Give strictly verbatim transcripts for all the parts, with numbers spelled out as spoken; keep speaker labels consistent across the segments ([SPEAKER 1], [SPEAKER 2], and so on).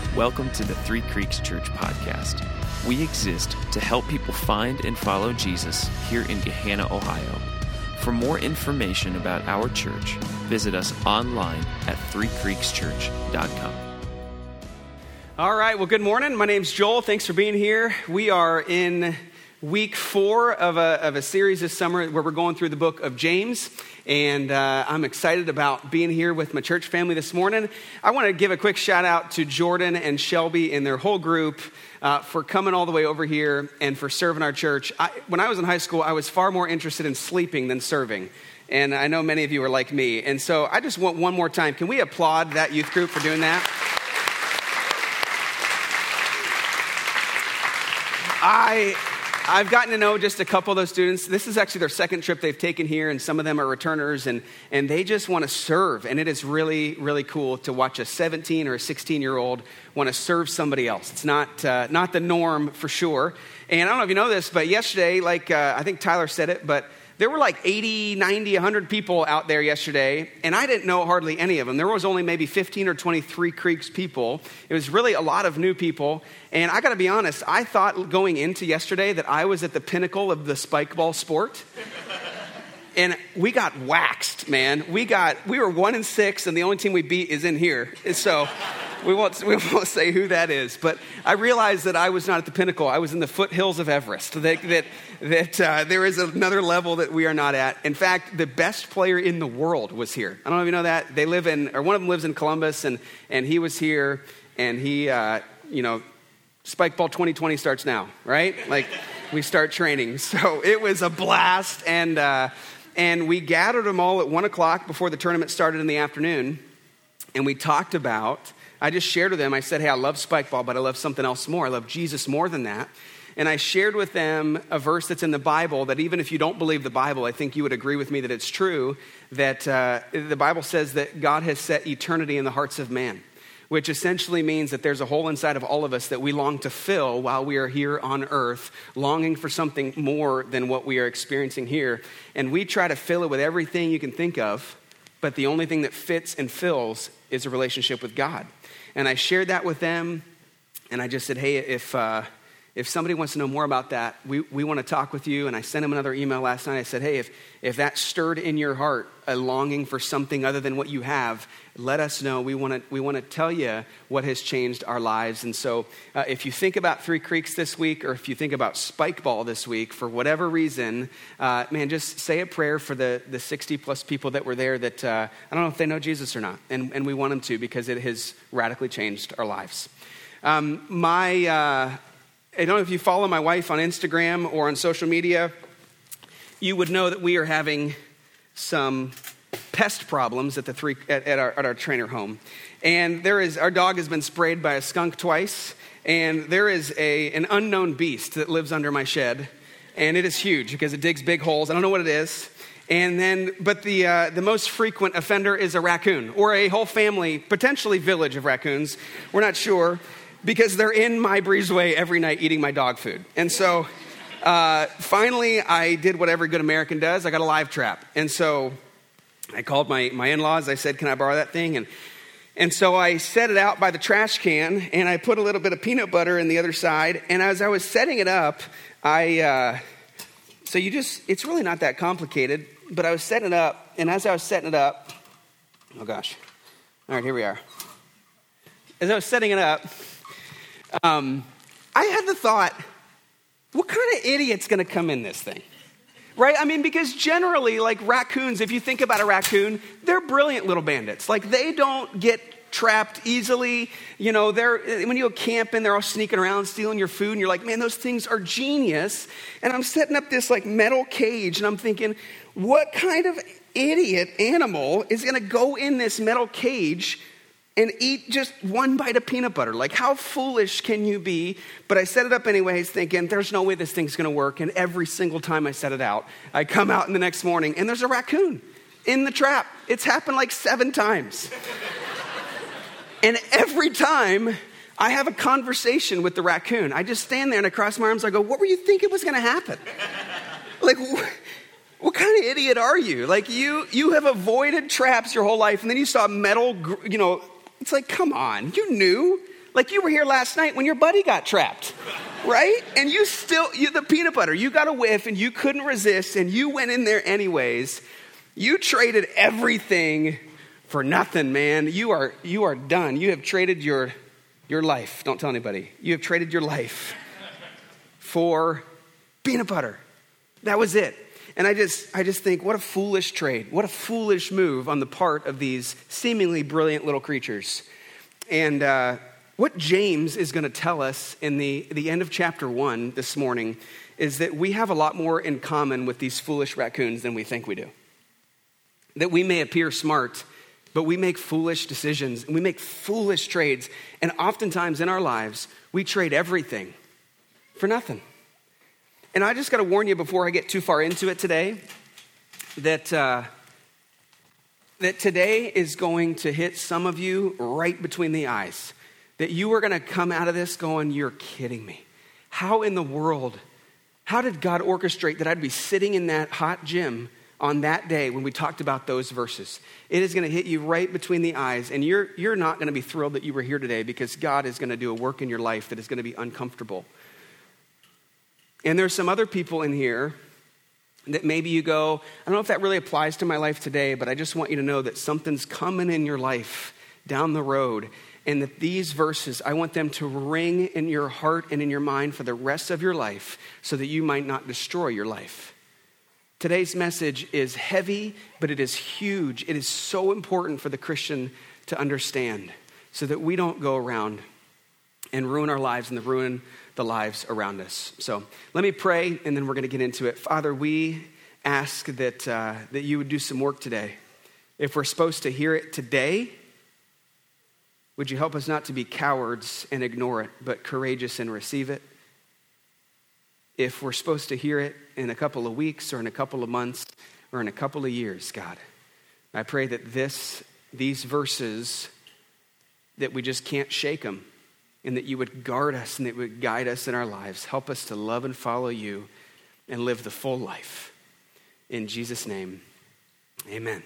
[SPEAKER 1] Welcome to the Three Creeks Church podcast. We exist to help people find and follow Jesus here in Gahanna, Ohio. For more information about our church, visit us online at three creeks church dot com.
[SPEAKER 2] All right, well, good morning. My name's Joel. Thanks for being here. We are in week four of a, of a series this summer where we're going through the book of James. And uh, I'm excited about being here with my church family this morning. I want to give a quick shout out to Jordan and Shelby and their whole group uh, for coming all the way over here and for serving our church. I, when I was in high school, I was far more interested in sleeping than serving. And I know many of you are like me. And so I just want one more time. Can we applaud that youth group for doing that? I... I've gotten to know just a couple of those students. This is actually their second trip they've taken here, and some of them are returners, and, and they just want to serve. And it is really, really cool to watch a seventeen or a sixteen-year-old want to serve somebody else. It's not uh, not the norm for sure. And I don't know if you know this, but yesterday, like uh, I think Tyler said it, but there were like eighty, ninety, one hundred people out there yesterday, and I didn't know hardly any of them. There was only maybe fifteen or twenty Three Creeks people. It was really a lot of new people. And I got to be honest, I thought going into yesterday that I was at the pinnacle of the spike ball sport. And we got waxed, man. We got we were one and six, and the only team we beat is in here. So we won't we won't say who that is. But I realized that I was not at the pinnacle. I was in the foothills of Everest. That that that uh, there is another level that we are not at. In fact, the best player in the world was here. I don't know if you know that. They live in, or one of them lives in Columbus, and and he was here, and he, uh, you know. Spike Ball twenty twenty starts now, right? Like, we start training. So it was a blast, and uh, and we gathered them all at one o'clock before the tournament started in the afternoon, and we talked about, I just shared with them, I said, hey, I love Spike Ball, but I love something else more. I love Jesus more than that. And I shared with them a verse that's in the Bible that even if you don't believe the Bible, I think you would agree with me that it's true, that uh, the Bible says that God has set eternity in the hearts of man, which essentially means that there's a hole inside of all of us that we long to fill while we are here on earth, longing for something more than what we are experiencing here. And we try to fill it with everything you can think of, but the only thing that fits and fills is a relationship with God. And I shared that with them, and I just said, hey, if uh, if somebody wants to know more about that, we, we want to talk with you. And I sent him another email last night. I said, hey, if, if that stirred in your heart a longing for something other than what you have, let us know. We want to we want to tell you what has changed our lives. And so uh, if you think about Three Creeks this week, or if you think about Spike Ball this week, for whatever reason, uh, man, just say a prayer for the, the sixty plus people that were there that, uh, I don't know if they know Jesus or not. And, and we want them to, because it has radically changed our lives. Um, my... Uh, I don't know if you follow my wife on Instagram or on social media, you would know that we are having some pest problems at the three at, at our at our trainer home. And there is our dog has been sprayed by a skunk twice, and there is a an unknown beast that lives under my shed, and it is huge because it digs big holes. I don't know what it is. And then, but the uh, the most frequent offender is a raccoon, or a whole family, potentially village of raccoons. We're not sure, because they're in my breezeway every night eating my dog food. And so uh, finally I did what every good American does. I got a live trap. And so I called my, my in-laws. I said, can I borrow that thing? And and so I set it out by the trash can, and I put a little bit of peanut butter in the other side. And as I was setting it up, I, uh, so you just, it's really not that complicated, but I was setting it up. And as I was setting it up, oh gosh. All right, here we are. As I was setting it up, Um, I had the thought, what kind of idiot's going to come in this thing? Right? I mean, because generally, like raccoons, if you think about a raccoon, they're brilliant little bandits. Like, they don't get trapped easily. You know, they're when you go camping, they're all sneaking around, stealing your food, and you're like, man, those things are genius. And I'm setting up this like metal cage, and I'm thinking, what kind of idiot animal is going to go in this metal cage and eat just one bite of peanut butter? Like, how foolish can you be? But I set it up anyways, thinking there's no way this thing's going to work. And every single time I set it out, I come out in the next morning, and there's a raccoon in the trap. It's happened like seven times. And every time I have a conversation with the raccoon, I just stand there and I cross my arms. I go, what were you thinking was going to happen? Like, wh- what kind of idiot are you? Like, you you have avoided traps your whole life, and then you saw metal, you know, it's like, come on, you knew. Like you were here last night when your buddy got trapped, right? And you still, you, the peanut butter, you got a whiff and you couldn't resist and you went in there anyways. You traded everything for nothing, man. You are, you are done. You have traded your, your life. Don't tell anybody. You have traded your life for peanut butter. That was it. And I just, I just think, what a foolish trade. What a foolish move on the part of these seemingly brilliant little creatures. And uh, what James is going to tell us in the, the end of chapter one this morning is that we have a lot more in common with these foolish raccoons than we think we do. That we may appear smart, but we make foolish decisions and we make foolish trades. And oftentimes in our lives, we trade everything for nothing. And I just got to warn you before I get too far into it today, that uh, that today is going to hit some of you right between the eyes. That you are going to come out of this going, you're kidding me. How in the world, how did God orchestrate that I'd be sitting in that hot gym on that day when we talked about those verses? It is going to hit you right between the eyes, and you're you're not going to be thrilled that you were here today because God is going to do a work in your life that is going to be uncomfortable. And there's some other people in here that maybe you go, I don't know if that really applies to my life today, but I just want you to know that something's coming in your life down the road, and that these verses, I want them to ring in your heart and in your mind for the rest of your life so that you might not destroy your life. Today's message is heavy, but it is huge. It is so important for the Christian to understand so that we don't go around and ruin our lives and the ruin the lives around us. So let me pray, and then we're going to get into it. Father, we ask that uh, that you would do some work today. If we're supposed to hear it today, would you help us not to be cowards and ignore it, but courageous and receive it? If we're supposed to hear it in a couple of weeks or in a couple of months or in a couple of years, God, I pray that this, these verses, that we just can't shake them, and that you would guard us and that you would guide us in our lives. Help us to love and follow you and live the full life. In Jesus' name, amen.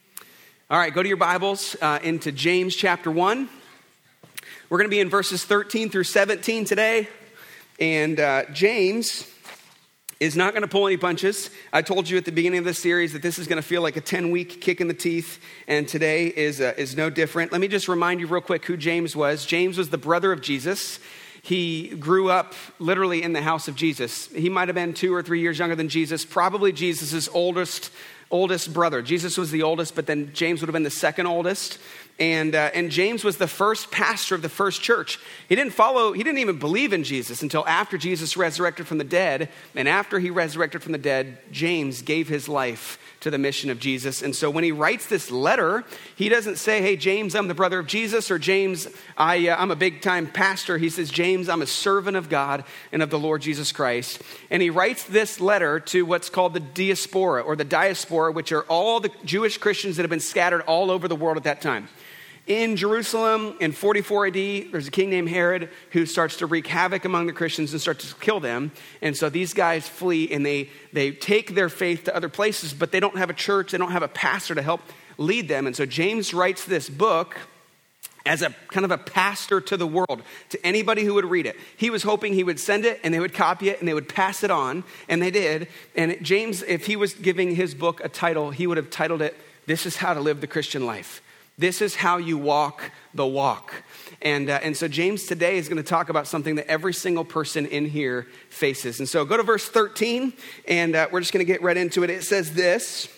[SPEAKER 2] All right, go to your Bibles uh, into James chapter one. We're going to be in verses thirteen through seventeen today. And uh, James is not going to pull any punches. I told you at the beginning of this series that this is going to feel like a ten-week kick in the teeth, and today is uh, is no different. Let me just remind you real quick who James was. James was the brother of Jesus. He grew up literally in the house of Jesus. He might have been two or three years younger than Jesus, probably Jesus' oldest oldest brother. Jesus was the oldest, but then James would have been the second oldest. And uh, and James was the first pastor of the first church. He didn't follow, he didn't even believe in Jesus until after Jesus resurrected from the dead. And after he resurrected from the dead, James gave his life to the mission of Jesus. And so when he writes this letter, he doesn't say, hey, James, I'm the brother of Jesus, or James, I, uh, I'm a big time pastor. He says, James, I'm a servant of God and of the Lord Jesus Christ. And he writes this letter to what's called the diaspora or the diaspora, which are all the Jewish Christians that have been scattered all over the world at that time. In Jerusalem in forty-four A D, there's a king named Herod who starts to wreak havoc among the Christians and starts to kill them. And so these guys flee and they, they take their faith to other places, but they don't have a church, they don't have a pastor to help lead them. And so James writes this book as a kind of a pastor to the world, to anybody who would read it. He was hoping he would send it and they would copy it and they would pass it on, and they did. And James, if he was giving his book a title, he would have titled it, This is How to Live the Christian Life. This is how you walk the walk. And uh, and so James today is going to talk about something that every single person in here faces. And so go to verse thirteen, and uh, we're just going to get right into it. It says this.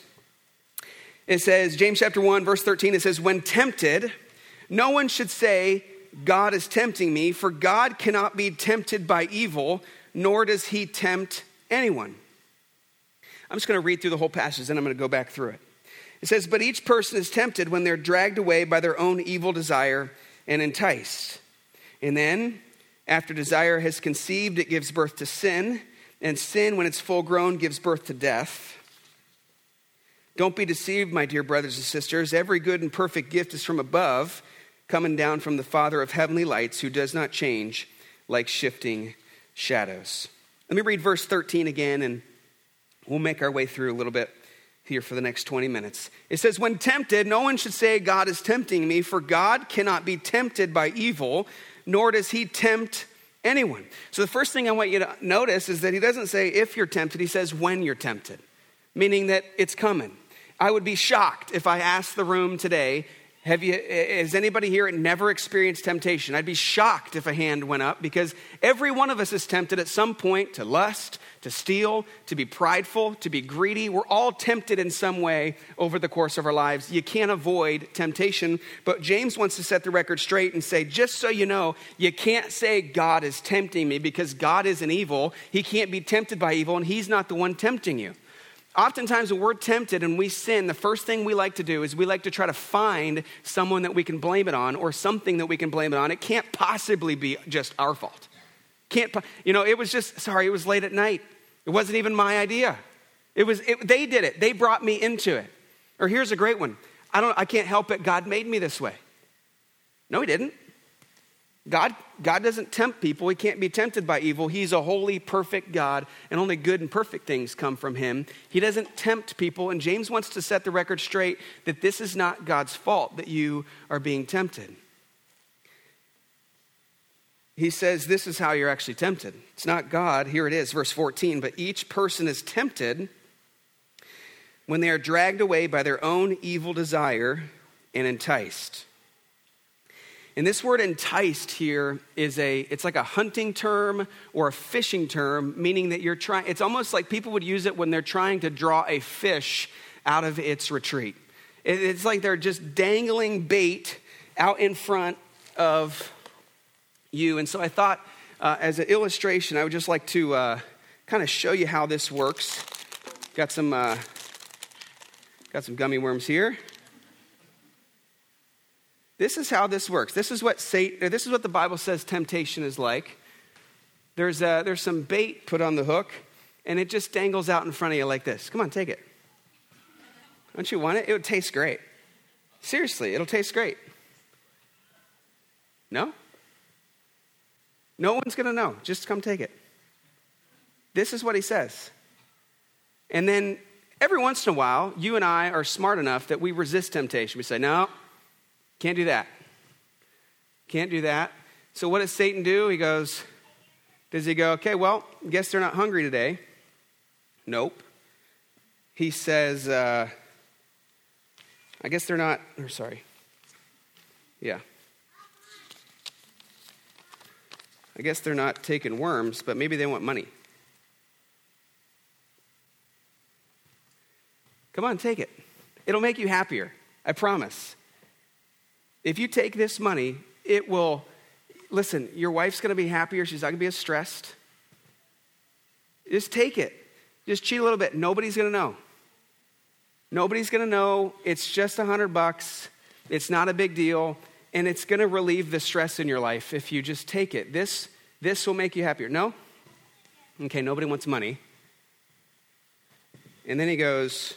[SPEAKER 2] It says, James chapter one, verse thirteen, it says, when tempted, no one should say, God is tempting me, for God cannot be tempted by evil, nor does he tempt anyone. I'm just going to read through the whole passage, and I'm going to go back through it. It says, but each person is tempted when they're dragged away by their own evil desire and enticed. And then, after desire has conceived, it gives birth to sin. And sin, when it's full grown, gives birth to death. Don't be deceived, my dear brothers and sisters. Every good and perfect gift is from above, coming down from the Father of heavenly lights, who does not change like shifting shadows. Let me read verse thirteen again, and we'll make our way through a little bit here for the next twenty minutes. It says, when tempted, no one should say, God is tempting me, for God cannot be tempted by evil, nor does he tempt anyone. So the first thing I want you to notice is that he doesn't say if you're tempted, he says when you're tempted, meaning that it's coming. I would be shocked if I asked the room today, have you, has anybody here never experienced temptation? I'd be shocked if a hand went up, because every one of us is tempted at some point to lust, to steal, to be prideful, to be greedy. We're all tempted in some way over the course of our lives. You can't avoid temptation, but James wants to set the record straight and say, just so you know, you can't say God is tempting me, because God isn't evil. He can't be tempted by evil, and he's not the one tempting you. Oftentimes when we're tempted and we sin, the first thing we like to do is we like to try to find someone that we can blame it on, or something that we can blame it on. It can't possibly be just our fault. Can't, you know, it was just, sorry, it was late at night. It wasn't even my idea. It was, it, they did it. They brought me into it. Or here's a great one. I don't, I can't help it. God made me this way. No, he didn't. God, God doesn't tempt people. He can't be tempted by evil. He's a holy, perfect God, and only good and perfect things come from him. He doesn't tempt people, and James wants to set the record straight that this is not God's fault that you are being tempted. He says this is how you're actually tempted. It's not God. Here it is, verse fourteen. But each person is tempted when they are dragged away by their own evil desire and enticed. And this word enticed here is a, it's like a hunting term or a fishing term, meaning that you're trying, it's almost like people would use it when they're trying to draw a fish out of its retreat. It, it's like they're just dangling bait out in front of you. And so I thought, uh, as an illustration, I would just like to uh, kind of show you how this works. Got some, uh, got some gummy worms here. This is how this works. This is what Satan, this is what the Bible says temptation is like. There's a, there's some bait put on the hook, and it just dangles out in front of you like this. Come on, take it. Don't you want it? It would taste great. Seriously, it'll taste great. No? No one's going to know. Just come take it. This is what he says. And then every once in a while, you and I are smart enough that we resist temptation. We say, no. Can't do that. Can't do that. So what does Satan do? He goes, does he go, okay, well, guess they're not hungry today. Nope. He says, uh, I guess they're not, or sorry. Yeah. I guess they're not taking worms, but maybe they want money. Come on, take it. It'll make you happier. I promise. If you take this money, it will, listen, your wife's going to be happier. She's not going to be as stressed. Just take it. Just cheat a little bit. Nobody's going to know. Nobody's going to know. It's just a hundred bucks. It's not a big deal. And it's going to relieve the stress in your life if you just take it. This, this will make you happier. No? Okay, nobody wants money. And then he goes,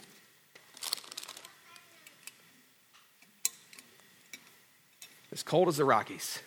[SPEAKER 2] as cold as the Rockies.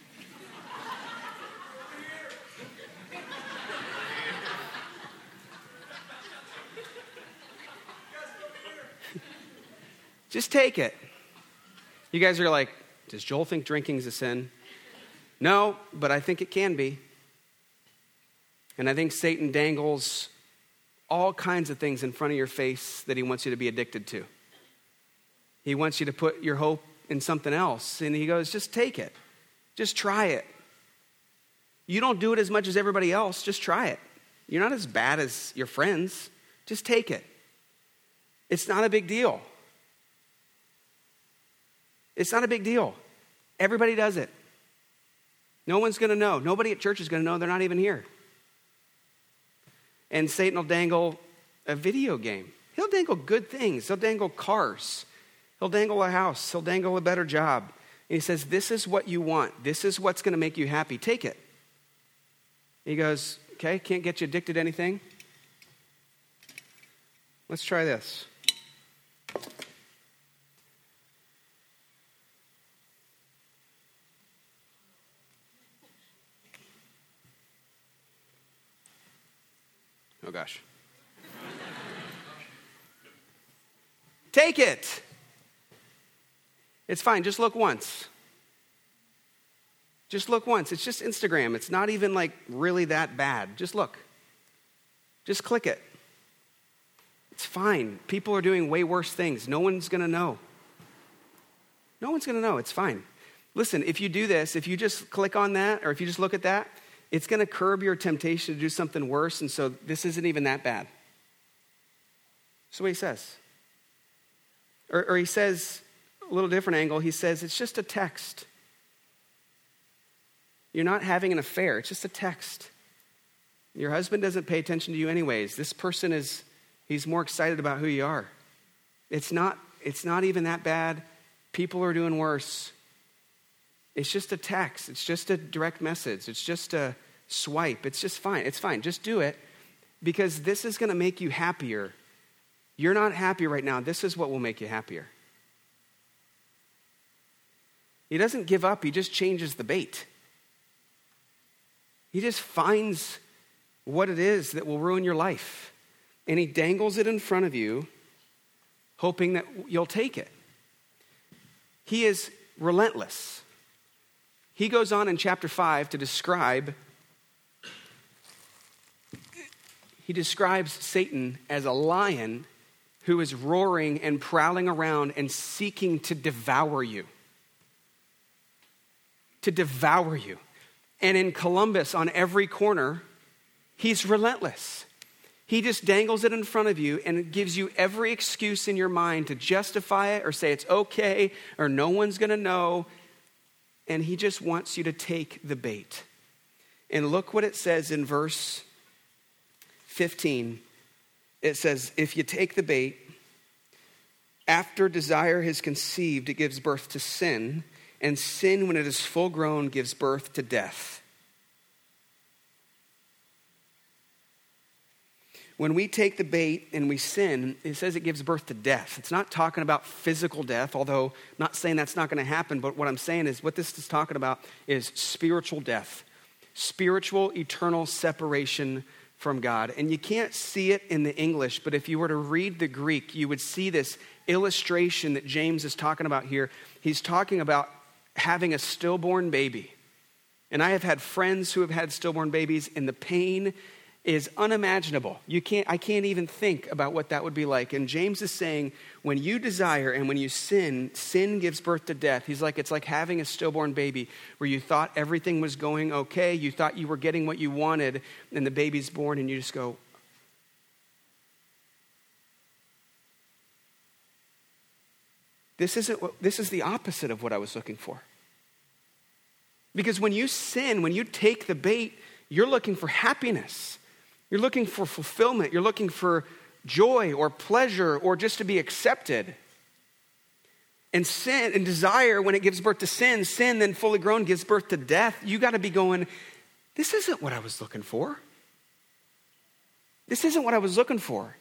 [SPEAKER 2] Just take it. You guys are like, does Joel think drinking is a sin? No, but I think it can be. And I think Satan dangles all kinds of things in front of your face that he wants you to be addicted to. He wants you to put your hope in something else. And he goes, just take it. Just try it. You don't do it as much as everybody else. Just try it. You're not as bad as your friends. Just take it. It's not a big deal. It's not a big deal. Everybody does it. No one's going to know. Nobody at church is going to know. They're not even here. And Satan will dangle a video game. He'll dangle good things. He'll dangle cars. He'll dangle a house. He'll dangle a better job. And he says, this is what you want. This is what's going to make you happy. Take it. He goes, okay, can't get you addicted to anything. Let's try this. Oh, gosh. Take it. It's fine. Just look once. Just look once. It's just Instagram. It's not even like really that bad. Just look. Just click it. It's fine. People are doing way worse things. No one's going to know. No one's going to know. It's fine. Listen, if you do this, if you just click on that, or if you just look at that, it's going to curb your temptation to do something worse, and so this isn't even that bad. That's what he says. Or, or he says, a little different angle, he says, it's just a text. You're not having an affair. It's just a text. Your husband doesn't pay attention to you anyways. This person is, he's more excited about who you are. It's not, it's not even that bad. People are doing worse. It's just a text. It's just a direct message. It's just a swipe. It's just fine. It's fine. Just do it because this is going to make you happier. You're not happy right now. This is what will make you happier. He doesn't give up. He just changes the bait. He just finds what it is that will ruin your life. And he dangles it in front of you, hoping that you'll take it. He is relentless. He goes on in chapter five to describe, he describes Satan as a lion who is roaring and prowling around and seeking to devour you. To devour you. And in Columbus, on every corner, he's relentless. He just dangles it in front of you and gives you every excuse in your mind to justify it or say it's okay or no one's going to know. And he just wants you to take the bait. And look what it says in verse fifteen. It says, if you take the bait, after desire has conceived, it gives birth to sin. And sin, when it is full grown, gives birth to death. When we take the bait and we sin, it says it gives birth to death. It's not talking about physical death, although I'm not saying that's not going to happen, but what I'm saying is what this is talking about is spiritual death. Spiritual, eternal separation from God. And you can't see it in the English, but if you were to read the Greek, you would see this illustration that James is talking about here. He's talking about having a stillborn baby. And I have had friends who have had stillborn babies, and the pain is unimaginable. You can't, I can't even think about what that would be like. And James is saying, when you desire and when you sin, sin gives birth to death. He's like, it's like having a stillborn baby where you thought everything was going okay. You thought you were getting what you wanted, and the baby's born, and you just go, this isn't what, this is the opposite of what I was looking for. Because when you sin, when you take the bait, you're looking for happiness. You're looking for fulfillment. You're looking for joy or pleasure or just to be accepted. And sin and desire, when it gives birth to sin, sin then fully grown gives birth to death. You got to be going, this isn't what I was looking for. This isn't what I was looking for.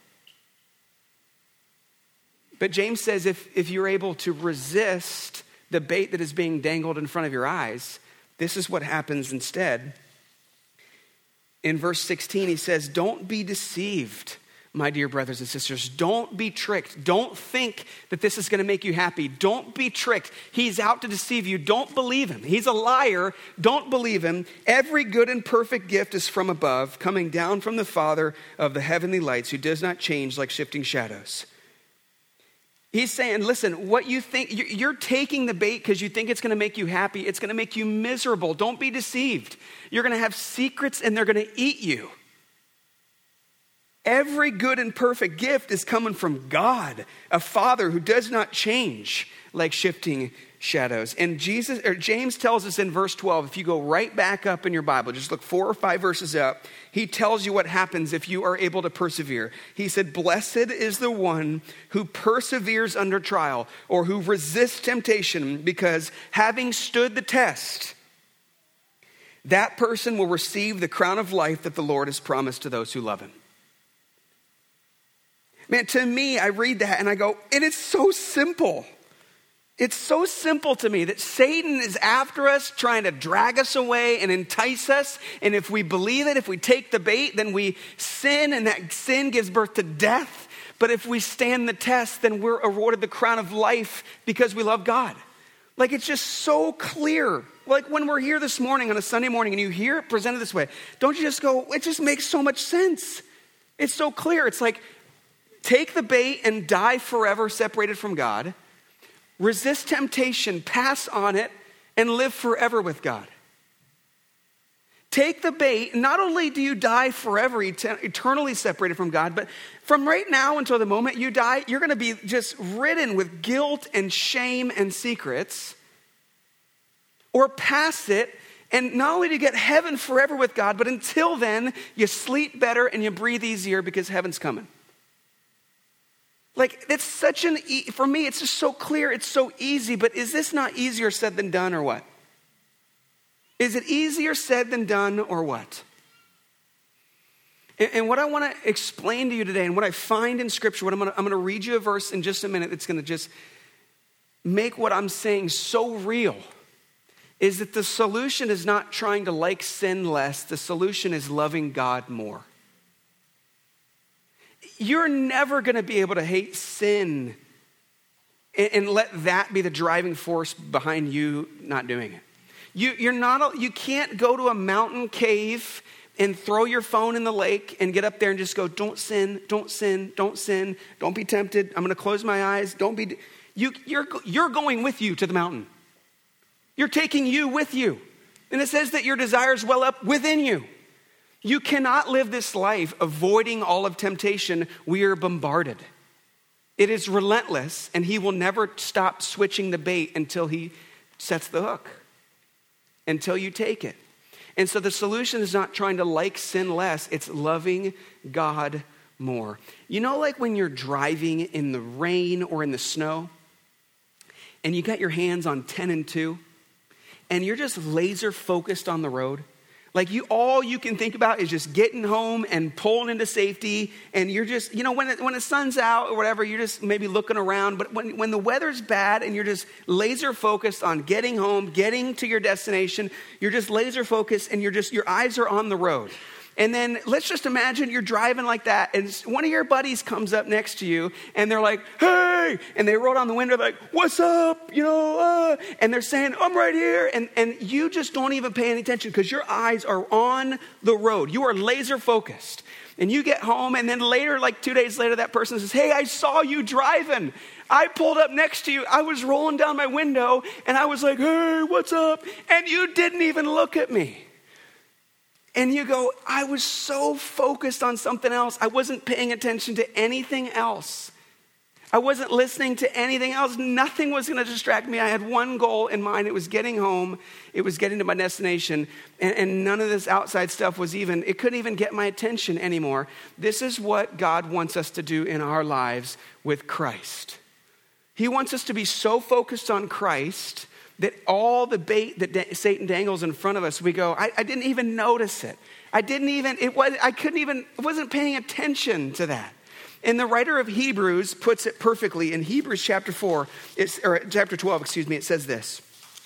[SPEAKER 2] But James says if, if you're able to resist the bait that is being dangled in front of your eyes, this is what happens instead. In verse sixteen, he says, don't be deceived, my dear brothers and sisters. Don't be tricked. Don't think that this is going to make you happy. Don't be tricked. He's out to deceive you. Don't believe him. He's a liar. Don't believe him. Every good and perfect gift is from above, coming down from the Father of the heavenly lights, who does not change like shifting shadows. He's saying, listen, what you think, you're taking the bait because you think it's going to make you happy. It's going to make you miserable. Don't be deceived. You're going to have secrets and they're going to eat you. Every good and perfect gift is coming from God, a Father who does not change like shifting shadows. And Jesus, or James tells us in verse twelve, if you go right back up in your Bible, just look four or five verses up, he tells you what happens if you are able to persevere. He said, blessed is the one who perseveres under trial, or who resists temptation, because having stood the test, that person will receive the crown of life that the Lord has promised to those who love him. Man, to me, I read that and I go, and it's so simple. It's so simple to me that Satan is after us, trying to drag us away and entice us. And if we believe it, if we take the bait, then we sin, and that sin gives birth to death. But if we stand the test, then we're awarded the crown of life because we love God. Like it's just so clear. Like when we're here this morning on a Sunday morning and you hear it presented this way, don't you just go, it just makes so much sense. It's so clear. It's like, take the bait and die forever separated from God. Resist temptation, pass on it, and live forever with God. Take the bait. Not only do you die forever, et- eternally separated from God, but from right now until the moment you die, you're going to be just ridden with guilt and shame and secrets. Or pass it, and not only do you get heaven forever with God, but until then, you sleep better and you breathe easier because heaven's coming. Like, it's such an, e- for me, it's just so clear, it's so easy, but is this not easier said than done or what? Is it easier said than done or what? And, and what I want to explain to you today and what I find in Scripture, what I'm going to, I'm going to read you a verse in just a minute that's going to just make what I'm saying so real, is that the solution is not trying to like sin less. The solution is loving God more. You're never going to be able to hate sin and, and let that be the driving force behind you not doing it. You, you're not, you can't go to a mountain cave and throw your phone in the lake and get up there and just go, don't sin, don't sin, don't sin, don't be tempted. I'm going to close my eyes. Don't be, you, you're, you're going with you to the mountain. You're taking you with you. And it says that your desires well up within you. You cannot live this life avoiding all of temptation. We are bombarded. It is relentless, and he will never stop switching the bait until he sets the hook, until you take it. And so the solution is not trying to like sin less. It's loving God more. You know, like when you're driving in the rain or in the snow, and you got your hands on ten and two, and you're just laser focused on the road. Like you, all you can think about is just getting home and pulling into safety. And you're just, you know, when it, when the sun's out or whatever, you're just maybe looking around. But when, when the weather's bad and you're just laser focused on getting home, getting to your destination, you're just laser focused and you're just, your eyes are on the road. And then let's just imagine you're driving like that and one of your buddies comes up next to you and they're like, hey, and they roll down the window like, what's up? You know, uh, and they're saying, I'm right here. And, and you just don't even pay any attention because your eyes are on the road. You are laser focused. And you get home and then later, like two days later, that person says, hey, I saw you driving. I pulled up next to you. I was rolling down my window and I was like, hey, what's up? And you didn't even look at me. And you go, I was so focused on something else. I wasn't paying attention to anything else. I wasn't listening to anything else. Nothing was going to distract me. I had one goal in mind. It was getting home. It was getting to my destination. And, and none of this outside stuff was even, it couldn't even get my attention anymore. This is what God wants us to do in our lives with Christ. He wants us to be so focused on Christ that all the bait that da- Satan dangles in front of us, we go, I, I didn't even notice it. I didn't even, it was, I couldn't even, I wasn't paying attention to that. And the writer of Hebrews puts it perfectly. In Hebrews chapter four, it's, or chapter twelve, excuse me, it says this.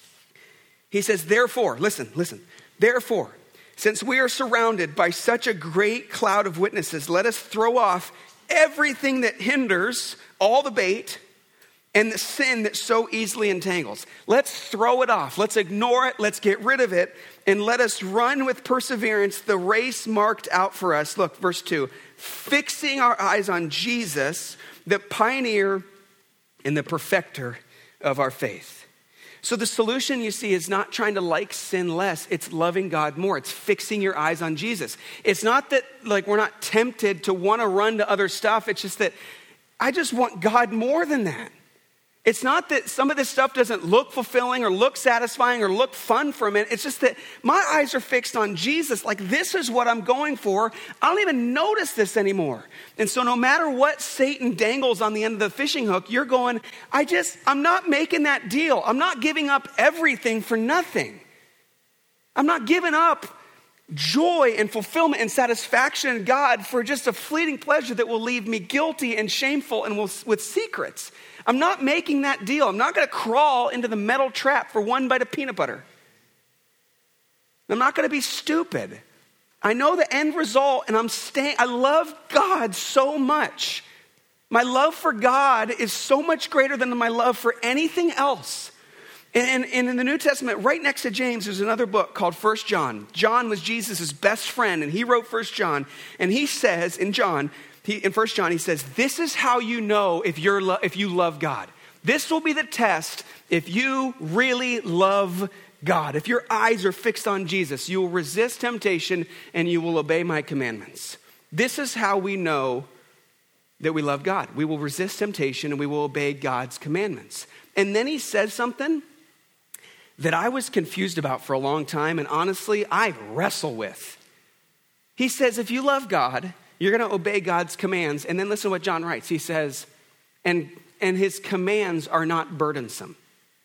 [SPEAKER 2] He says, therefore, listen, listen. Therefore, since we are surrounded by such a great cloud of witnesses, let us throw off everything that hinders, all the bait, and the sin that so easily entangles. Let's throw it off. Let's ignore it. Let's get rid of it. And let us run with perseverance the race marked out for us. Look, verse two. Fixing our eyes on Jesus, the pioneer and the perfecter of our faith. So the solution, you see, is not trying to like sin less. It's loving God more. It's fixing your eyes on Jesus. It's not that like we're not tempted to want to run to other stuff. It's just that I just want God more than that. It's not that some of this stuff doesn't look fulfilling or look satisfying or look fun for a minute. It's just that my eyes are fixed on Jesus. Like this is what I'm going for. I don't even notice this anymore. And so no matter what Satan dangles on the end of the fishing hook, you're going, I just, I'm not making that deal. I'm not giving up everything for nothing. I'm not giving up joy and fulfillment and satisfaction in God for just a fleeting pleasure that will leave me guilty and shameful and will, with secrets. I'm not making that deal. I'm not going to crawl into the metal trap for one bite of peanut butter. I'm not going to be stupid. I know the end result and I'm staying. I love God so much. My love for God is so much greater than my love for anything else. And, and in the New Testament, right next to James, there's another book called First John. John was Jesus' best friend, and he wrote First John. And he says in John, he, in First John, he says, this is how you know if, you're lo- if you love God. This will be the test if you really love God. If your eyes are fixed on Jesus, you will resist temptation and you will obey my commandments. This is how we know that we love God. We will resist temptation and we will obey God's commandments. And then he says something that I was confused about for a long time, and honestly, I wrestle with. He says, if you love God, you're going to obey God's commands. And then listen to what John writes. He says, and, and his commands are not burdensome.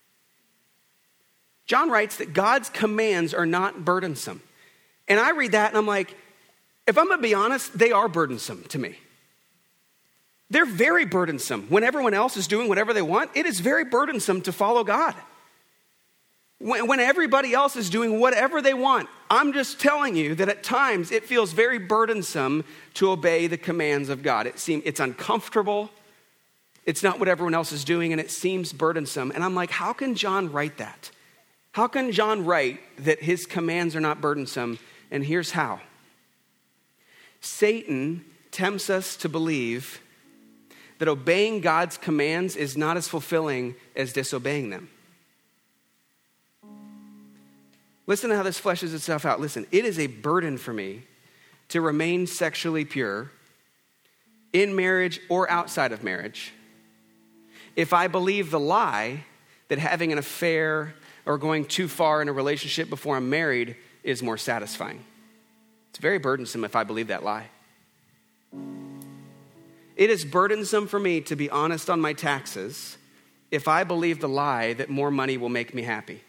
[SPEAKER 2] John writes that God's commands are not burdensome. And I read that and I'm like, if I'm going to be honest, they are burdensome to me. They're very burdensome. When everyone else is doing whatever they want, it is very burdensome to follow God. When, when everybody else is doing whatever they want, I'm just telling you that at times it feels very burdensome to obey the commands of God. It seems it's uncomfortable. It's not what everyone else is doing, and it seems burdensome. And I'm like, how can John write that? How can John write that his commands are not burdensome? And here's how. Satan tempts us to believe that obeying God's commands is not as fulfilling as disobeying them. Listen to how this fleshes itself out. Listen, it is a burden for me to remain sexually pure in marriage or outside of marriage if I believe the lie that having an affair or going too far in a relationship before I'm married is more satisfying. It's very burdensome if I believe that lie. It is burdensome for me to be honest on my taxes if I believe the lie that more money will make me happy.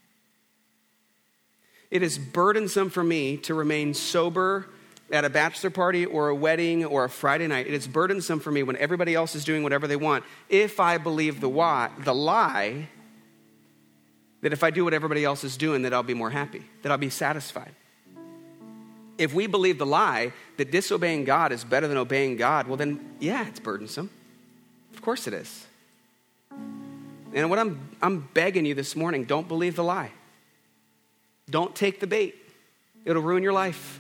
[SPEAKER 2] It is burdensome for me to remain sober at a bachelor party or a wedding or a Friday night. It is burdensome for me when everybody else is doing whatever they want if I believe the why, the lie that if I do what everybody else is doing, that I'll be more happy, that I'll be satisfied. If we believe the lie that disobeying God is better than obeying God, well then, yeah, it's burdensome. Of course it is. And what I'm I'm begging you this morning, don't believe the lie. Don't take the bait. It'll ruin your life.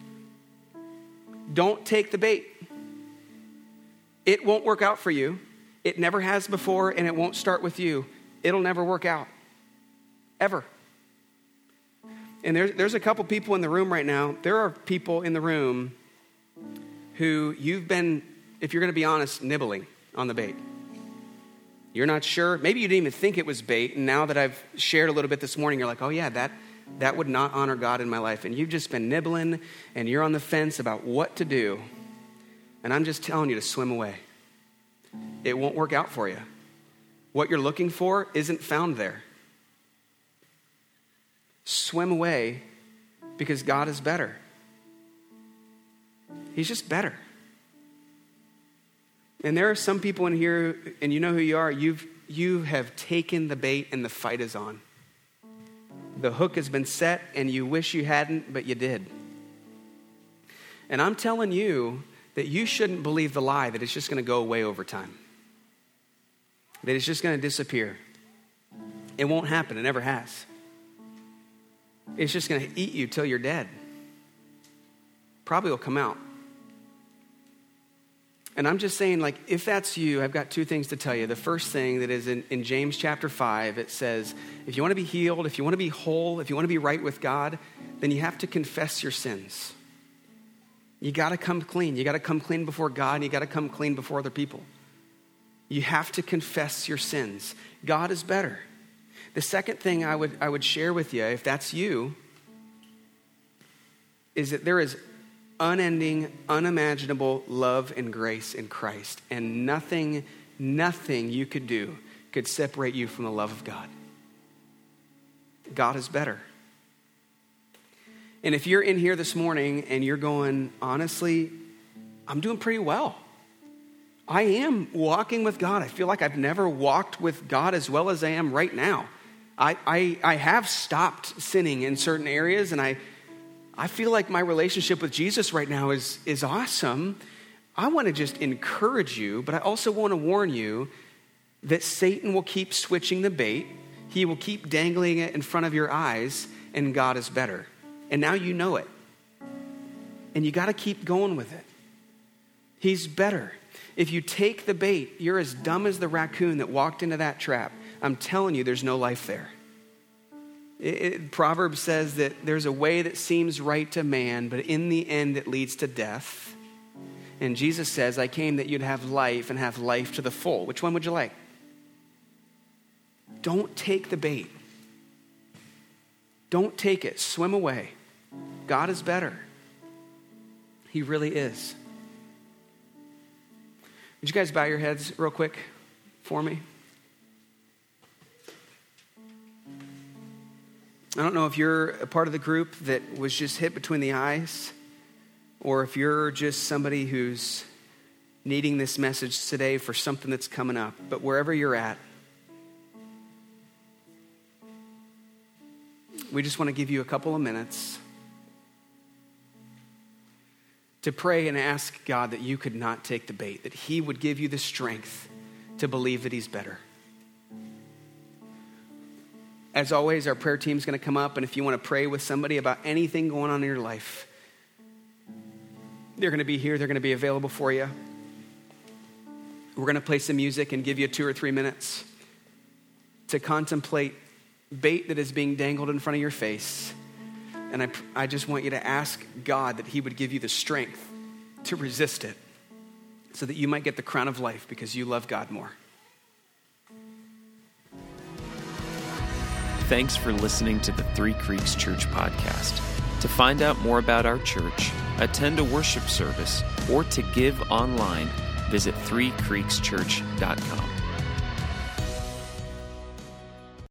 [SPEAKER 2] Don't take the bait. It won't work out for you. It never has before, and it won't start with you. It'll never work out. Ever. And there's, there's a couple people in the room right now. There are people in the room who you've been, if you're going to be honest, nibbling on the bait. You're not sure. Maybe you didn't even think it was bait. And now that I've shared a little bit this morning, you're like, oh yeah, that, that would not honor God in my life. And you've just been nibbling and you're on the fence about what to do. And I'm just telling you to swim away. It won't work out for you. What you're looking for isn't found there. Swim away because God is better. He's just better. And there are some people in here, and you know who you are, you've, you have taken the bait and the fight is on. The hook has been set and you wish you hadn't, but you did. And I'm telling you that you shouldn't believe the lie that it's just going to go away over time. That it's just going to disappear. It won't happen. It never has. It's just going to eat you till you're dead. Probably will come out. And I'm just saying, like, if that's you, I've got two things to tell you. The first thing that is in, in James chapter five, it says, if you want to be healed, if you want to be whole, if you want to be right with God, then you have to confess your sins. You got to come clean. You got to come clean before God, and you got to come clean before other people. You have to confess your sins. God is better. The second thing I would I would share with you, if that's you, is that there is unending, unimaginable love and grace in Christ. And nothing, nothing you could do could separate you from the love of God. God is better. And if you're in here this morning and you're going, honestly, I'm doing pretty well. I am walking with God. I feel like I've never walked with God as well as I am right now. I, I, I have stopped sinning in certain areas, and I I feel like my relationship with Jesus right now is, is awesome. I want to just encourage you, but I also want to warn you that Satan will keep switching the bait. He will keep dangling it in front of your eyes, and God is better. And now you know it. And you got to keep going with it. He's better. If you take the bait, you're as dumb as the raccoon that walked into that trap. I'm telling you, there's no life there. It, it, Proverbs says that there's a way that seems right to man, but in the end it leads to death. And Jesus says, I came that you'd have life and have life to the full. Which one would you like? Don't take the bait. Don't take it. Swim away. God is better. He really is. Would you guys bow your heads real quick for me? I don't know if you're a part of the group that was just hit between the eyes, or if you're just somebody who's needing this message today for something that's coming up. But wherever you're at, we just want to give you a couple of minutes to pray and ask God that you could not take the bait, that he would give you the strength to believe that he's better. As always, our prayer team's going to come up, and if you want to pray with somebody about anything going on in your life, they're going to be here. They're going to be available for you. We're going to play some music and give you two or three minutes to contemplate bait that is being dangled in front of your face. And I, I just want you to ask God that he would give you the strength to resist it so that you might get the crown of life because you love God more.
[SPEAKER 1] Thanks for listening to the Three Creeks Church podcast. To find out more about our church, attend a worship service, or to give online, visit three creeks church dot com.